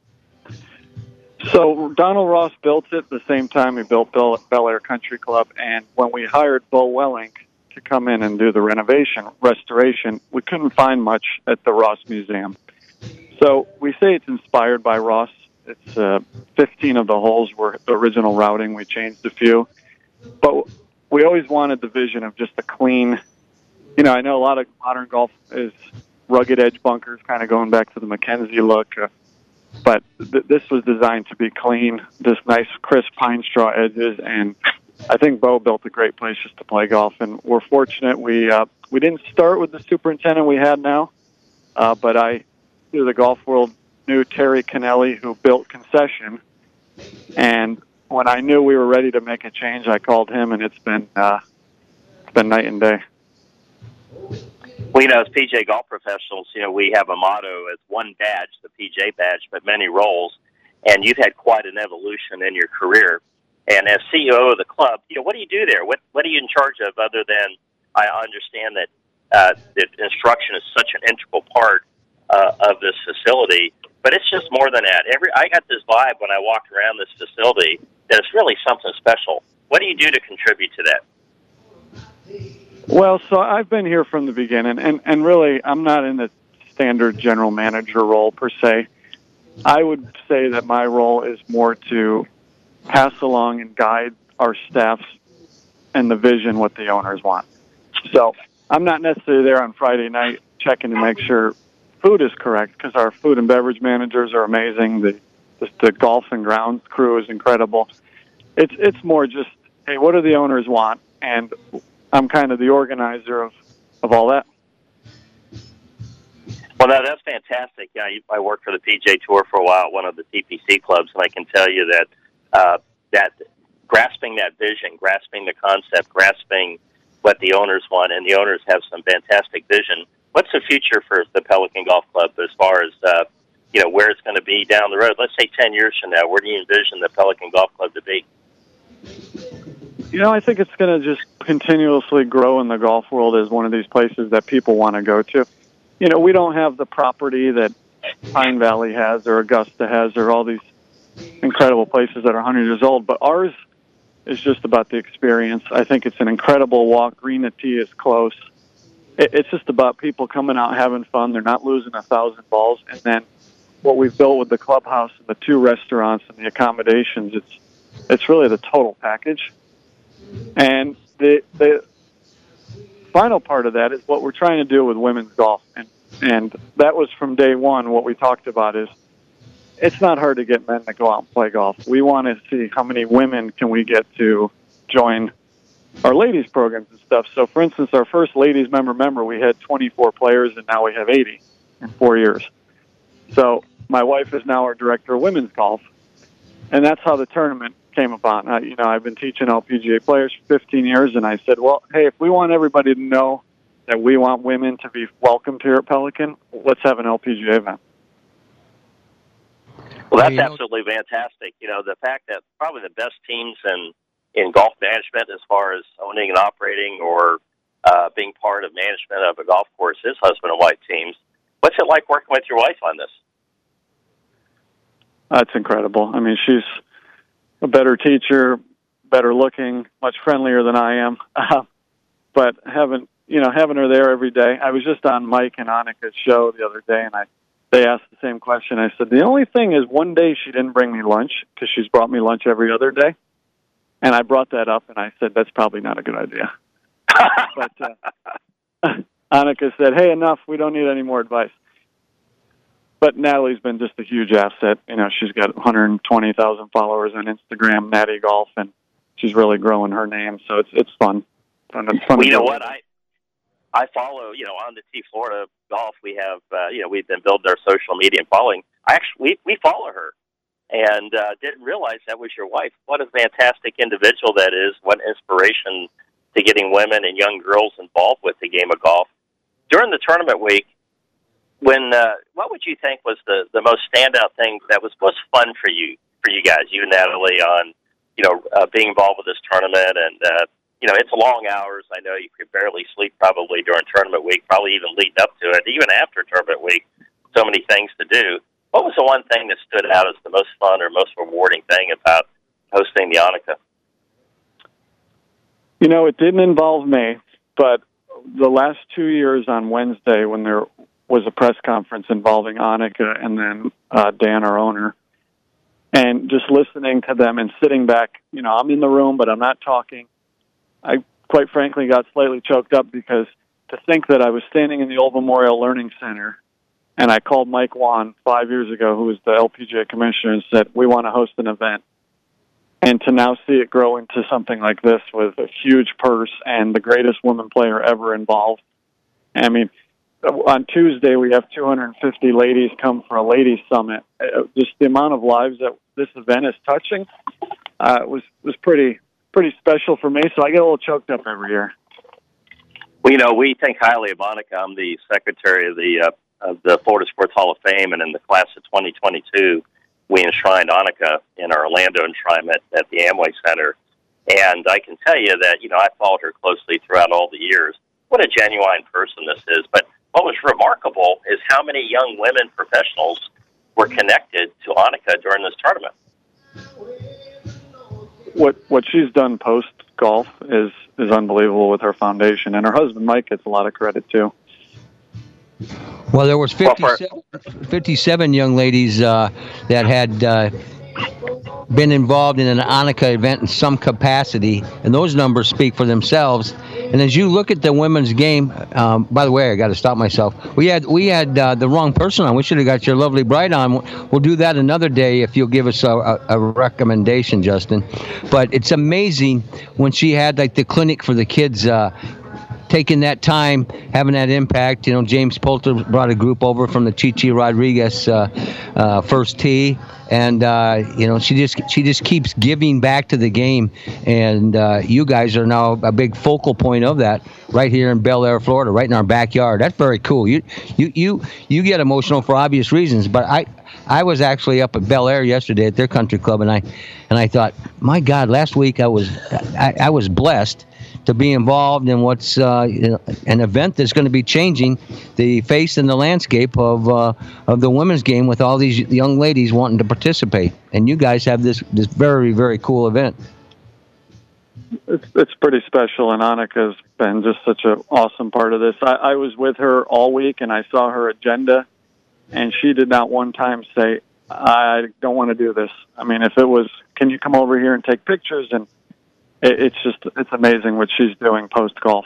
So Donald Ross built it at the same time he built Bel, Bel Air Country Club, and when we hired Bo Welling to come in and do the renovation, restoration, we couldn't find much at the Ross Museum. So we say it's inspired by Ross. It's uh, fifteen of the holes were the original routing. We changed a few. But we always wanted the vision of just a clean, you know, I know a lot of modern golf is rugged edge bunkers, kind of going back to the Mackenzie look, uh, but th- this was designed to be clean, this nice crisp pine straw edges, and I think Bo built a great place just to play golf, and we're fortunate we uh, we didn't start with the superintendent we had now, uh, but I, through the golf world, knew Terry Kennelly, who built Concession, and when I knew we were ready to make a change, I called him, and it's been uh, it's been night and day. Well, you know, as P G A golf professionals, you know, we have a motto as one badge, the P G A badge, but many roles. And you've had quite an evolution in your career. And as C E O of the club, you know, what do you do there? What What are you in charge of other than I understand that uh, that instruction is such an integral part uh, of this facility, but it's just more than that. Every I got this vibe when I walked around this facility that it's really something special. What do you do to contribute to that? Well, so I've been here from the beginning, and, and really I'm not in the standard general manager role per se. I would say that my role is more to pass along and guide our staffs and the vision what the owners want. So I'm not necessarily there on Friday night checking to make sure food is correct, because our food and beverage managers are amazing. The, the the golf and grounds crew is incredible. It's it's more just, hey, what do the owners want? And I'm kind of the organizer of, of all that. Well, no, that's fantastic. Yeah, I, I worked for the P G A Tour for a while at one of the T P C clubs, and I can tell you that uh, that grasping that vision, grasping the concept, grasping what the owners want, and the owners have some fantastic vision. What's the future for the Pelican Golf Club as far as uh, you know where it's going to be down the road? Let's say ten years from now, where do you envision the Pelican Golf Club to be? You know, I think it's going to just continuously grow in the golf world as one of these places that people want to go to. You know, we don't have the property that Pine Valley has or Augusta has or all these incredible places that are one hundred years old, but ours is just about the experience. I think it's an incredible walk. Green to tee is close. It, it's just about people coming out having fun. They're not losing a thousand balls. And then what we've built with the clubhouse and the two restaurants and the accommodations, it's it's really the total package. And the the final part of that is what we're trying to do with women's golf. And, and that was from day one what we talked about is it's not hard to get men to go out and play golf. We want to see how many women can we get to join our ladies programs and stuff. So, for instance, our first ladies member member, we had twenty-four players, and now we have eighty in four years. So my wife is now our director of women's golf, and that's how the tournament came about. I, you know, I've been teaching L P G A players for fifteen years, and I said, well, hey, if we want everybody to know that we want women to be welcomed here at Pelican, let's have an L P G A event. Well, that's absolutely fantastic. You know, the fact that probably the best teams in, in golf management as far as owning and operating or uh, being part of management of a golf course is husband and wife teams. What's it like working with your wife on this? That's incredible. I mean, she's a better teacher, better looking, much friendlier than I am. Uh, but having, you know, having her there every day. I was just on Mike and Annika's show the other day, and I they asked the same question. I said, the only thing is one day she didn't bring me lunch because she's brought me lunch every other day. And I brought that up, and I said, that's probably not a good idea. But uh, Annika said, hey, enough. We don't need any more advice. But Natalie's been just a huge asset. You know, she's got one hundred twenty thousand followers on Instagram, Natty Golf, and she's really growing her name. So it's it's fun. fun it's fun well, you know what? I I follow, you know, on the T Florida Golf, we have, uh, you know, we've been building our social media and following. I actually, we, we follow her and uh, didn't realize that was your wife. What a fantastic individual that is. What inspiration to getting women and young girls involved with the game of golf. During the tournament week, when uh, what would you think was the, the most standout thing that was most fun for you, for you guys, you and Natalie, on, you know, uh, being involved with this tournament and, uh, you know, it's long hours. I know you could barely sleep probably during tournament week, probably even leading up to it, even after tournament week, so many things to do. What was the one thing that stood out as the most fun or most rewarding thing about hosting the Annika? You know, it didn't involve me, but the last two years on Wednesday when there was a press conference involving Annika and then uh, Dan, our owner, and just listening to them and sitting back, you know, I'm in the room, but I'm not talking. I, quite frankly, got slightly choked up because to think that I was standing in the Old Memorial Learning Center and I called Mike Wan five years ago, who was the L P G A commissioner, and said, we want to host an event. And to now see it grow into something like this with a huge purse and the greatest woman player ever involved. I mean, on Tuesday, we have two hundred fifty ladies come for a ladies' summit. Just the amount of lives that this event is touching uh, was, was pretty... pretty special for me, so I get a little choked up every year. Well, you know, we think highly of Annika. I'm the secretary of the uh, of the Florida Sports Hall of Fame, and in the class of twenty twenty-two, we enshrined Annika in our Orlando enshrinement at the Amway Center. And I can tell you that, you know, I followed her closely throughout all the years. What a genuine person this is. But what was remarkable is how many young women professionals were connected to Annika during this tournament. What what she's done post golf is is unbelievable with her foundation, and her husband Mike gets a lot of credit too. Well, there was fifty-seven, fifty-seven young ladies uh, that had uh, been involved in an Annika event in some capacity, and those numbers speak for themselves. And as you look at the women's game, um, by the way, I got to stop myself. We had we had uh, the wrong person on. We should have got your lovely bride on. We'll do that another day if you'll give us a, a, a recommendation, Justin. But it's amazing when she had like the clinic for the kids. Uh, taking that time, having that impact. You know, James Poulter brought a group over from the Chichi Rodriguez uh, uh, first tee, and uh, you know, she just she just keeps giving back to the game, and uh, you guys are now a big focal point of that right here in Bel Air, Florida, right in our backyard. That's very cool. You you you you get emotional for obvious reasons, but I. I was actually up at Bel Air yesterday at their country club, and I, and I thought, my God, last week I was, I, I was blessed to be involved in what's uh, you know, an event that's going to be changing the face and the landscape of uh, of the women's game with all these young ladies wanting to participate, and you guys have this this very very cool event. It's it's pretty special, and Annika's been just such an awesome part of this. I, I was with her all week, and I saw her agenda. And she did not one time say, I don't want to do this. I mean, if it was, can you come over here and take pictures? And it, it's just, it's amazing what she's doing post-golf.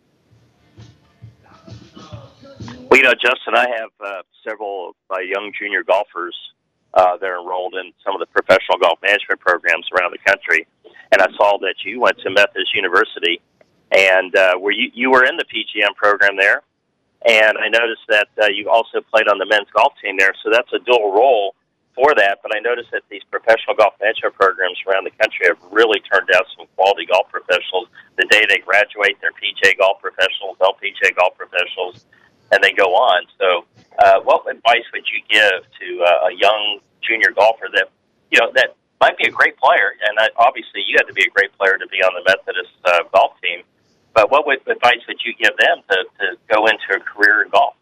Well, you know, Justin, I have uh, several uh, young junior golfers uh, that are enrolled in some of the professional golf management programs around the country. And I saw that you went to Methodist University, and uh, were you, you were in the P G M program there. And I noticed that uh, you also played on the men's golf team there, so that's a dual role for that. But I noticed that these professional golf management programs around the country have really turned out some quality golf professionals. The day they graduate, they're P G A golf professionals, L P G A golf professionals, and they go on. So uh, what advice would you give to uh, a young junior golfer that, you know, that might be a great player? And I, obviously you had to be a great player to be on the Methodist uh, golf team. But what would, advice would you give them to, to go into a career in golf?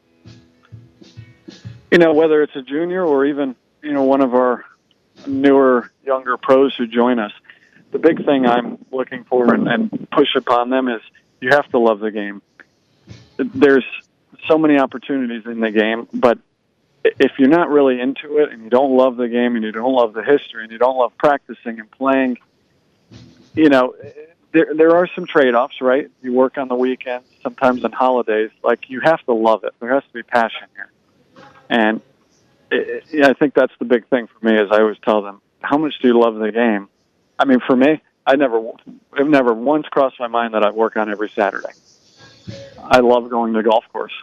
You know, whether it's a junior or even, you know, one of our newer, younger pros who join us, the big thing I'm looking for and, and push upon them is you have to love the game. There's so many opportunities in the game, but if you're not really into it and you don't love the game and you don't love the history and you don't love practicing and playing, you know, There, there are some trade-offs, right? You work on the weekends, sometimes on holidays. Like, you have to love it. There has to be passion here. And it, it, I think that's the big thing for me is I always tell them, how much do you love the game? I mean, for me, I never, I've never once crossed my mind that I work on every Saturday. I love going to the golf course.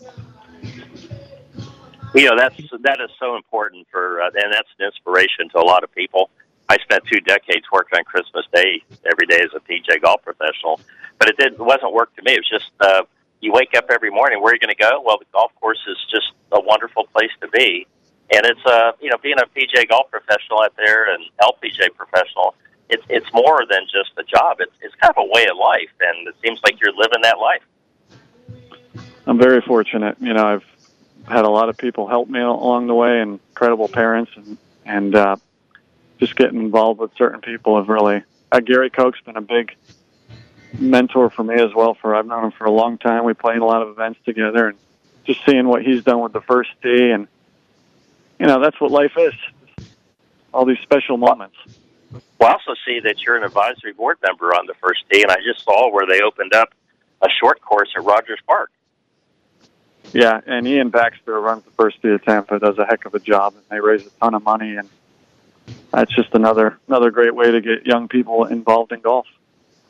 You know, that's, that is so important for, uh, and that's an inspiration to a lot of people. I spent two decades working on Christmas Day every day as a P G A golf professional, but it didn't, it wasn't work to me. It was just, uh, you wake up every morning, where are you going to go? Well, the golf course is just a wonderful place to be. And it's, uh, you know, being a P G A golf professional out there and L P G A professional, it's, it's more than just a job. It's, it's kind of a way of life, and it seems like you're living that life. I'm very fortunate. You know, I've had a lot of people help me along the way, and incredible parents, and, and, uh, just getting involved with certain people have really, uh, Gary Koch's been a big mentor for me as well. For I've known him for a long time. We play in a lot of events together, and just seeing what he's done with the first tee, and, you know, that's what life is. All these special moments. Well, I also see that you're an advisory board member on the first tee, and I just saw where they opened up a short course at Rogers Park. Yeah, and Ian Baxter runs the first tee of Tampa, does a heck of a job, and they raise a ton of money, and that's just another another great way to get young people involved in golf.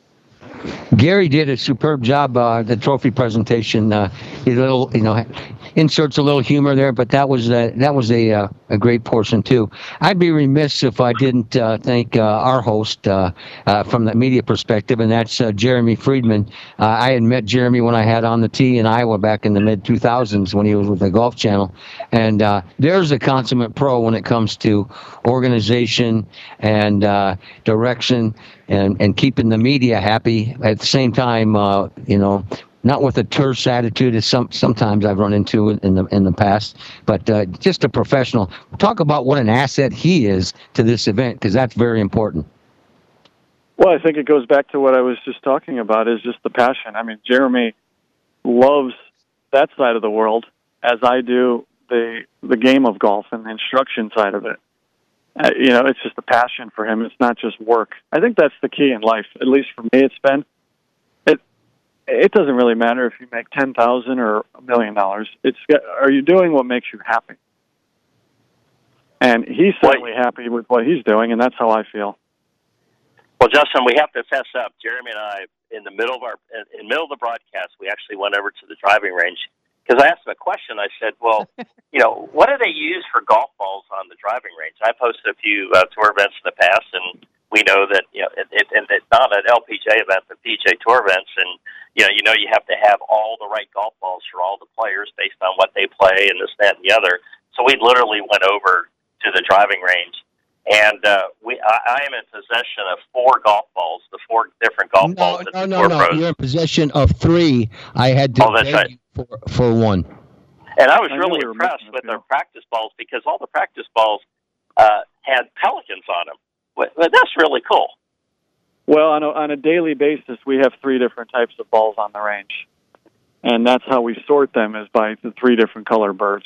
Gary did a superb job uh, at the trophy presentation. Uh, he little, you know, inserts a little humor there, but that was uh, that was a uh, a great portion too. I'd be remiss if I didn't uh, thank uh, our host uh, uh, from the media perspective, and that's uh, Jeremy Friedman. Uh, I had met Jeremy when I had On the Tee in Iowa back in the mid two thousands when he was with the Golf Channel, and uh, there's a consummate pro when it comes to organization and uh, direction and and keeping the media happy at the same time. Uh, you know. Not with a terse attitude as some sometimes I've run into in the in the past, but uh, just a professional. Talk about what an asset he is to this event, because that's very important. Well, I think it goes back to what I was just talking about, is just the passion. I mean, Jeremy loves that side of the world, as I do the the game of golf and the instruction side of it. Uh, you know, it's just a passion for him. It's not just work. I think that's the key in life. At least for me, it's been. It doesn't really matter if you make ten thousand or a million dollars. It's are you doing what makes you happy? And he's certainly happy with what he's doing, and that's how I feel. Well, Justin, we have to fess up. Jeremy and I, in the middle of our in the middle of the broadcast, we actually went over to the driving range because I asked him a question. I said, "Well, you know, what do they use for golf balls on the driving range?" I posted a few uh, tour events in the past, and we know that you know it, it, it, it's not an L P G A event, but P G A Tour events, and you know, you know, you have to have all the right golf balls for all the players based on what they play and this, that, and the other. So we literally went over to the driving range, and uh, we I, I am in possession of four golf balls, the four different golf no, balls. No, no, no, no. You're in possession of three. I had to oh, that's right. for for one. And I was I really impressed with their practice balls because all the practice balls uh, had pelicans on them. But, but that's really cool. Well, on a, on a daily basis, we have three different types of balls on the range. And that's how we sort them, is by the three different color birds.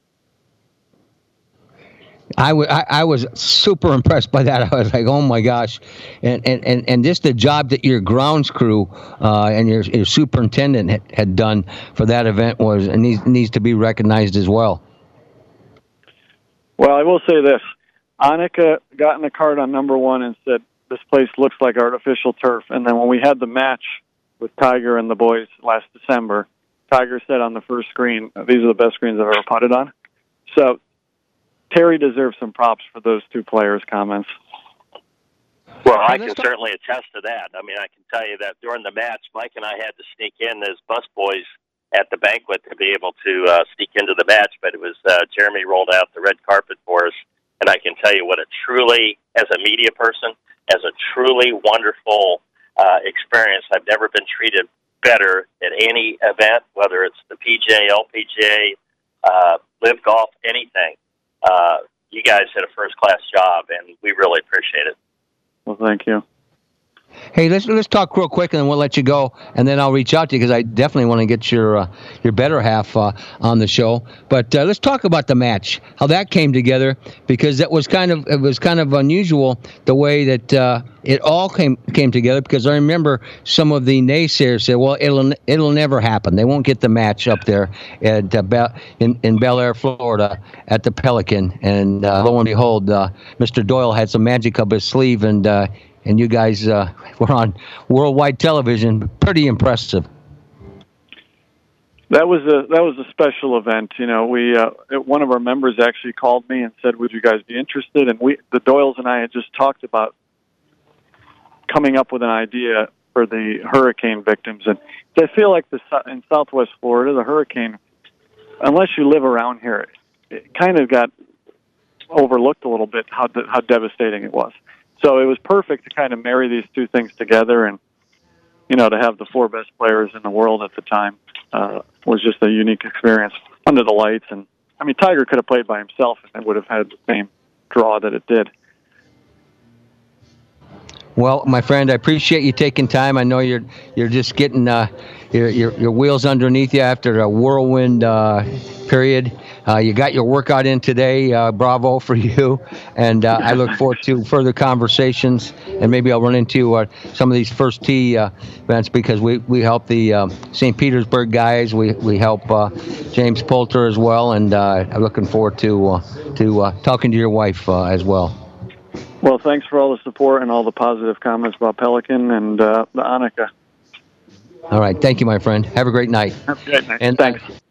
I, w- I, I was super impressed by that. I was like, oh, my gosh. And and, and, and just the job that your grounds crew uh, and your, your superintendent had, had done for that event was and needs, needs to be recognized as well. Well, I will say this. Annika got in the cart on number one and said, this place looks like artificial turf. And then when we had the match with Tiger and the boys last December, Tiger said on the first screen, these are the best screens I've ever putted on. So Terry deserves some props for those two players' comments. Well, I can certainly attest to that. I mean, I can tell you that during the match, Mike and I had to sneak in as busboys at the banquet to be able to uh, sneak into the match, but it was uh, Jeremy rolled out the red carpet for us, and I can tell you what a truly, as a media person, as a truly wonderful uh, experience. I've never been treated better at any event, whether it's the P G A, L P G A, uh, Live Golf, anything. Uh, you guys did a first-class job, and we really appreciate it. Well, thank you. Hey, let's let's talk real quick, and then we'll let you go, and then I'll reach out to you because I definitely want to get your uh, your better half uh, on the show. But uh, let's talk about the match, how that came together, because that was kind of it was kind of unusual the way that uh, it all came came together. Because I remember some of the naysayers said, "Well, it'll it'll never happen. They won't get the match up there at uh, Be- in in Bel Air, Florida, at the Pelican." And uh, lo and behold, uh, Mister Doyle had some magic up his sleeve, and. Uh, And you guys uh, were on worldwide television. Pretty impressive. That was a that was a special event. You know, we uh, one of our members actually called me and said, "Would you guys be interested?" And we, the Doyles and I, had just talked about coming up with an idea for the hurricane victims. And I feel like the in Southwest Florida, the hurricane, unless you live around here, it kind of got overlooked a little bit how how devastating it was. So it was perfect to kind of marry these two things together, and you know, to have the four best players in the world at the time uh, was just a unique experience under the lights. And I mean, Tiger could have played by himself, and it would have had the same draw that it did. Well, my friend, I appreciate you taking time. I know you're you're just getting uh, your, your your wheels underneath you after a whirlwind uh, period. Uh, you got your workout in today. Uh, bravo for you. And uh, I look forward to further conversations. And maybe I'll run into uh, some of these first tee uh, events because we, we help the uh, Saint Petersburg guys. We we help uh, James Poulter as well. And uh, I'm looking forward to uh, to uh, talking to your wife uh, as well. Well, thanks for all the support and all the positive comments about Pelican and uh, the Annika. All right. Thank you, my friend. Have a great night. Have a great night. And thanks. Uh,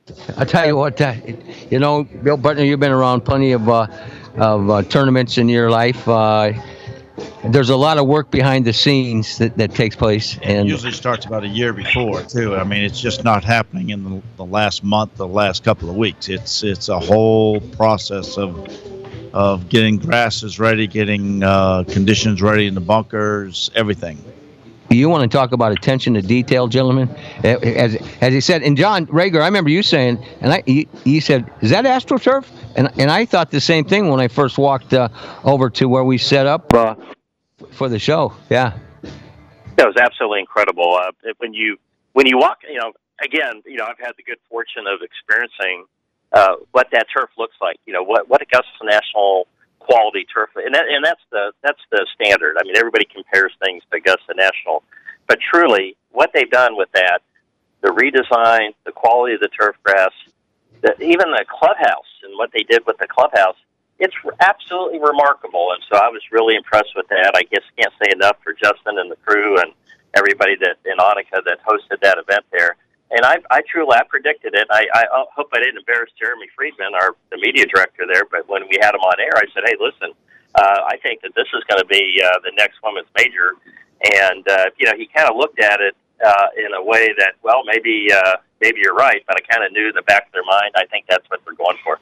I'll tell you what, uh, you know, Bill Butner, you've been around plenty of uh, of uh, tournaments in your life. Uh, there's a lot of work behind the scenes that, that takes place, and it usually starts about a year before too. I mean, it's just not happening in the, the last month, the last couple of weeks. It's it's a whole process of of getting grasses ready, getting uh, conditions ready in the bunkers, everything. You want to talk about attention to detail, gentlemen? As as he said, and John Rager, I remember you saying, and I, you, you said, "Is that AstroTurf?" And and I thought the same thing when I first walked uh, over to where we set up uh, for the show. Yeah, that was absolutely incredible. Uh, when you when you walk, you know, again, you know, I've had the good fortune of experiencing uh, what that turf looks like. You know, what what Augusta National quality turf, and that, and that's the that's the standard. I mean, everybody compares things to Augusta National, but truly, what they've done with that, the redesign, the quality of the turf grass, the, even the clubhouse, and what they did with the clubhouse, it's absolutely remarkable. And so I was really impressed with that. I guess I can't say enough for Justin and the crew and everybody that in Annika that hosted that event there. And I, I truly, I predicted it. I, I hope I didn't embarrass Jeremy Friedman, our the media director there. But when we had him on air, I said, "Hey, listen, uh, I think that this is going to be uh, the next women's major." And uh, you know, he kind of looked at it uh, in a way that, well, maybe uh, maybe you're right, but I kind of knew in the back of their mind, I think that's what they're going for.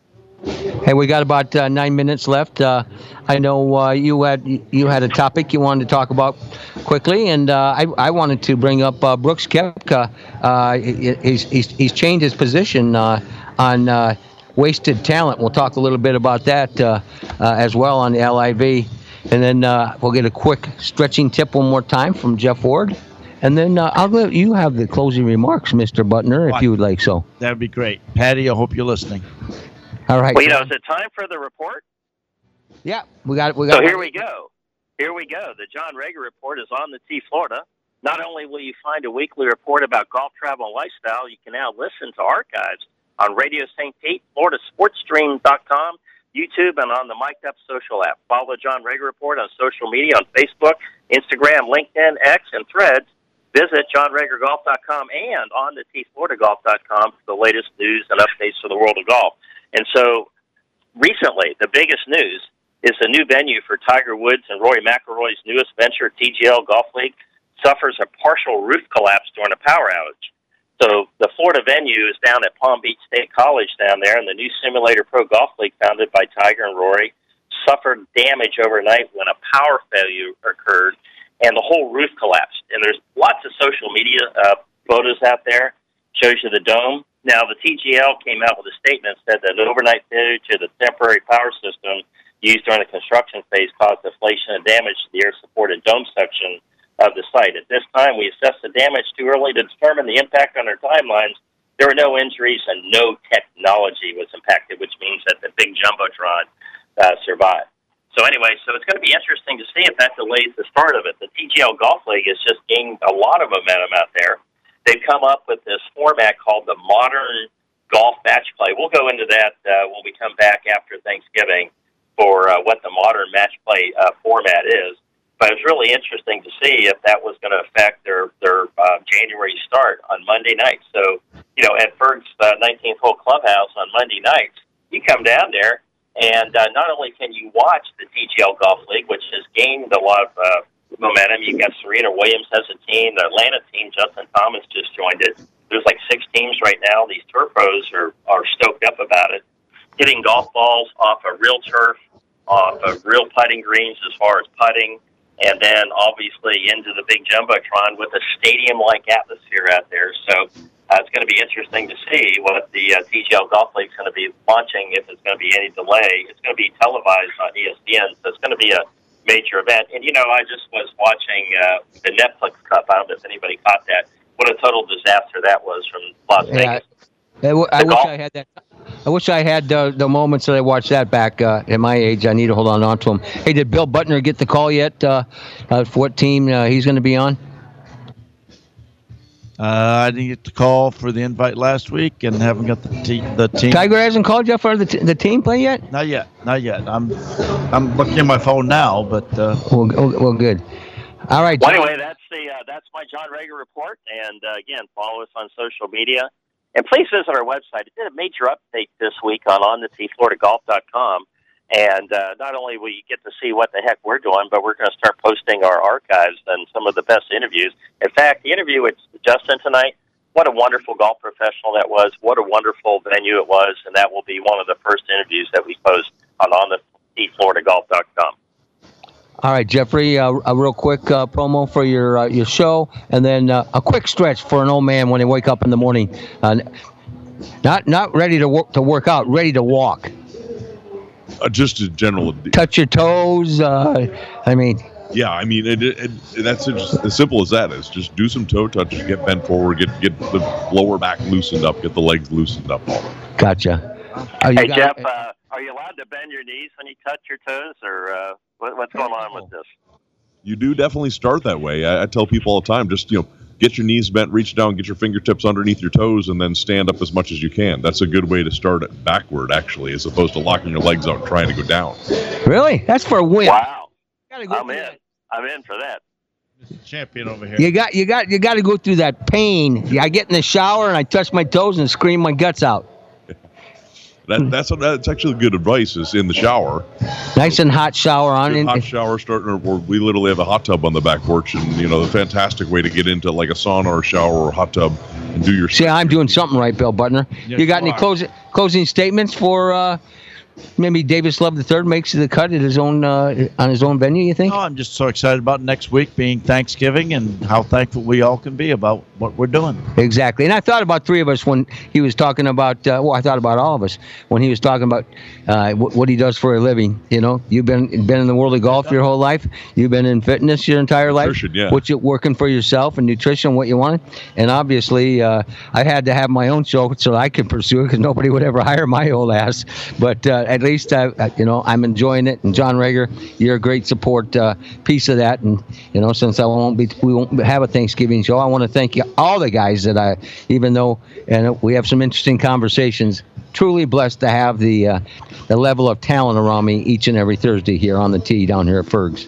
Hey, we got about uh, nine minutes left. Uh, I know uh, you had you had a topic you wanted to talk about quickly, and uh, I I wanted to bring up uh, Brooks Koepka. Uh, he's, he's he's changed his position uh, on uh, wasted talent. We'll talk a little bit about that uh, uh, as well on the L I V, and then uh, we'll get a quick stretching tip one more time from Jeff Ward, and then uh, I'll let you have the closing remarks, Mister Butner, if you would like so. That'd be great, Patty. I hope you're listening. All right. Well, you know, is it time for the report? Yeah, we got it. We got so it. here we go. Here we go. The John Rager Report is on the T Florida. Not only will you find a weekly report about golf travel and lifestyle, you can now listen to archives on Radio Saint Pete, Florida Sports Stream dot com, YouTube, and on the Mic'd Up social app. Follow John Rager Report on social media on Facebook, Instagram, LinkedIn, X, and Threads. Visit John Rager Golf dot com and on the T Florida Golf dot com for the latest news and updates for the world of golf. And so recently, the biggest news is the new venue for Tiger Woods and Rory McIlroy's newest venture, T G L Golf League, suffers a partial roof collapse during a power outage. So the Florida venue is down at Palm Beach State College down there, and the new Simulator Pro Golf League founded by Tiger and Rory suffered damage overnight when a power failure occurred, and the whole roof collapsed. And there's lots of social media uh, photos out there, shows you the dome. Now, the T G L came out with a statement that said that an overnight failure to the temporary power system used during the construction phase caused deflation and damage to the air-supported dome section of the site. At this time, we assessed the damage too early to determine the impact on our timelines. There were no injuries and no technology was impacted, which means that the big Jumbotron uh, survived. So anyway, so it's going to be interesting to see if that delays the start of it. The T G L Golf League has just gained a lot of momentum out there. They've come up with this format called the Modern Golf Match Play. We'll go into that uh, when we come back after Thanksgiving for uh, what the Modern Match Play uh, format is. But it's really interesting to see if that was going to affect their, their uh, January start on Monday night. So, you know, at Ferg's uh, nineteenth Hole Clubhouse on Monday nights, you come down there, and uh, not only can you watch the T G L Golf League, which has gained a lot of uh, momentum. You got Serena Williams has a team. The Atlanta team, Justin Thomas just joined it. There's like six teams right now. These turf pros are, are stoked up about it. Hitting golf balls off of real turf, off of real putting greens as far as putting, and then obviously into the big Jumbotron with a stadium-like atmosphere out there. So uh, it's going to be interesting to see what the uh, T G L Golf League is going to be launching, if it's going to be any delay. It's going to be televised on E S P N, so it's going to be a major event. And, you know, I just was watching uh, the Netflix Cup. I don't know if anybody caught that. What a total disaster that was from Las Yeah, Vegas. I, I, w- I wish golf- I had that. I wish I had uh, the moments that I watched that back uh, at my age. I need to hold on, on to them. Hey, did Bill Butner get the call yet uh, uh, for what team uh, he's going to be on? Uh, I didn't get the call for the invite last week, and haven't got the, te- the team. Tiger hasn't called you for the t- the team play yet? Not yet, not yet. I'm I'm looking at my phone now, but uh, well, well, good. All right. Well, anyway, that's the uh, that's my John Rager report, and uh, again, follow us on social media. And please visit our website. It did a major update this week on on the tee florida golf dot com. And uh, not only will you get to see what the heck we're doing, but we're going to start posting our archives and some of the best interviews. In fact, the interview with Justin tonight, what a wonderful golf professional that was. What a wonderful venue it was. And that will be one of the first interviews that we post on on the tee florida golf dot com. All right, Jeffrey, uh, a real quick uh, promo for your uh, your show, and then uh, a quick stretch for an old man when they wake up in the morning. Uh, not not ready to work to work out, ready to walk. Uh, just a general. Touch your toes. Uh, I mean. Yeah, I mean, it, it, it, that's just as simple as that is. Just do some toe touches, get bent forward, get get the lower back loosened up, get the legs loosened up. Gotcha. Oh, hey, Jeff, uh, are you allowed to bend your knees when you touch your toes, or uh, what, what's going on with this? You do definitely start that way. I, I tell people all the time, just, you know, get your knees bent, reach down, get your fingertips underneath your toes, and then stand up as much as you can. That's a good way to start it backward, actually, as opposed to locking your legs out and trying to go down. Really? That's for a win. Wow. Go I'm in. That. I'm in for that. Champion over here. You got, you got, you got to go through that pain. I get in the shower and I touch my toes and scream my guts out. That, that's that's actually good advice. Is in the shower, nice and hot shower on. Good hot shower starting. Or we literally have a hot tub on the back porch, and you know, the fantastic way to get into like a sauna or shower or hot tub and do your. See, I'm doing something right, Bill Butner. Yes, you got you any closing closing statements for? Uh, Maybe Davis Love the third makes the cut at his own uh, on his own venue. You think? Oh, I'm just so excited about next week being Thanksgiving and how thankful we all can be about what we're doing. Exactly, and I thought about three of us when he was talking about. Uh, well, I thought about all of us when he was talking about uh, w- what he does for a living. You know, you've been been in the world of golf your whole life. You've been in fitness your entire life. Nutrition, yeah. What you working for yourself and nutrition, what you wanted, and obviously uh, I had to have my own show so I could pursue it because nobody would ever hire my old ass. But uh, at least I, you know, I'm enjoying it. And John Rager, you're a great support uh, piece of that. And you know, since I won't be, we won't have a Thanksgiving show, I want to thank you, all the guys that I, even though and we have some interesting conversations. Truly blessed to have the uh, the level of talent around me each and every Thursday here on the tee down here at Ferg's.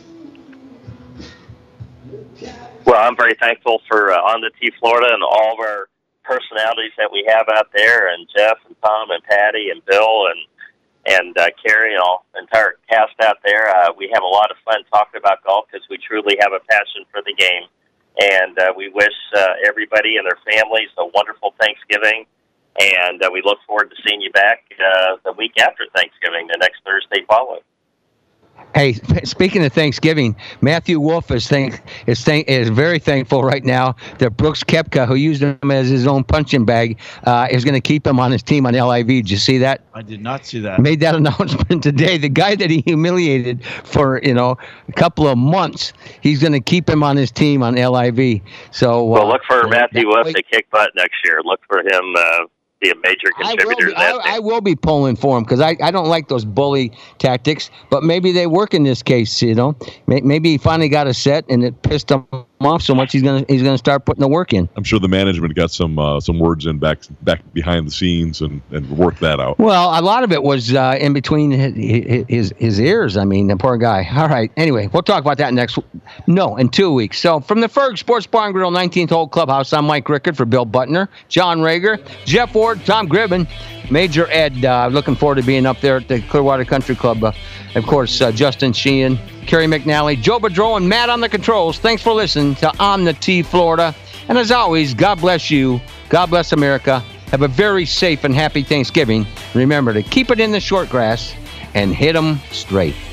Well, I'm very thankful for uh, On the Tee Florida and all of our personalities that we have out there, and Jeff and Tom and Patty and Bill and and uh, Carrie and all entire cast out there. Uh, we have a lot of fun talking about golf because we truly have a passion for the game, and uh, we wish uh, everybody and their families a wonderful Thanksgiving. And uh, we look forward to seeing you back uh, the week after Thanksgiving, the next Thursday following. Hey, speaking of Thanksgiving, Matthew Wolf is thank is thank is very thankful right now that Brooks Koepka, who used him as his own punching bag, uh, is going to keep him on his team on L I V. Did you see that? I did not see that. Made that announcement today. The guy that he humiliated for you know a couple of months, he's going to keep him on his team on L I V. So well, uh, look for Matthew Wolf way- to kick butt next year. Look for him. Uh, be a major contributor I will be, I, I will be pulling for him because I, I don't like those bully tactics, but maybe they work in this case, you know. Maybe he finally got a set and it pissed him off so much he's gonna he's gonna start putting the work in. I'm sure the management got some uh, some words in back back behind the scenes and, and worked that out. Well, a lot of it was uh, in between his, his his ears. I mean, the poor guy. All right. Anyway, we'll talk about that next. No, in two weeks. So from the Ferg Sports Bar and Grill nineteenth Hole Clubhouse, I'm Mike Rickard for Bill Butner, John Rager, Jeff Ward, Tom Gribben, Major Ed. Uh, looking forward to being up there at the Clearwater Country Club. Uh, of course, uh, Justin Sheehan, Kerry McNally, Joe Bedreau, and Matt on the controls. Thanks for listening to On the Tee Florida. And as always, God bless you. God bless America. Have a very safe and happy Thanksgiving. Remember to keep it in the short grass and hit 'em straight.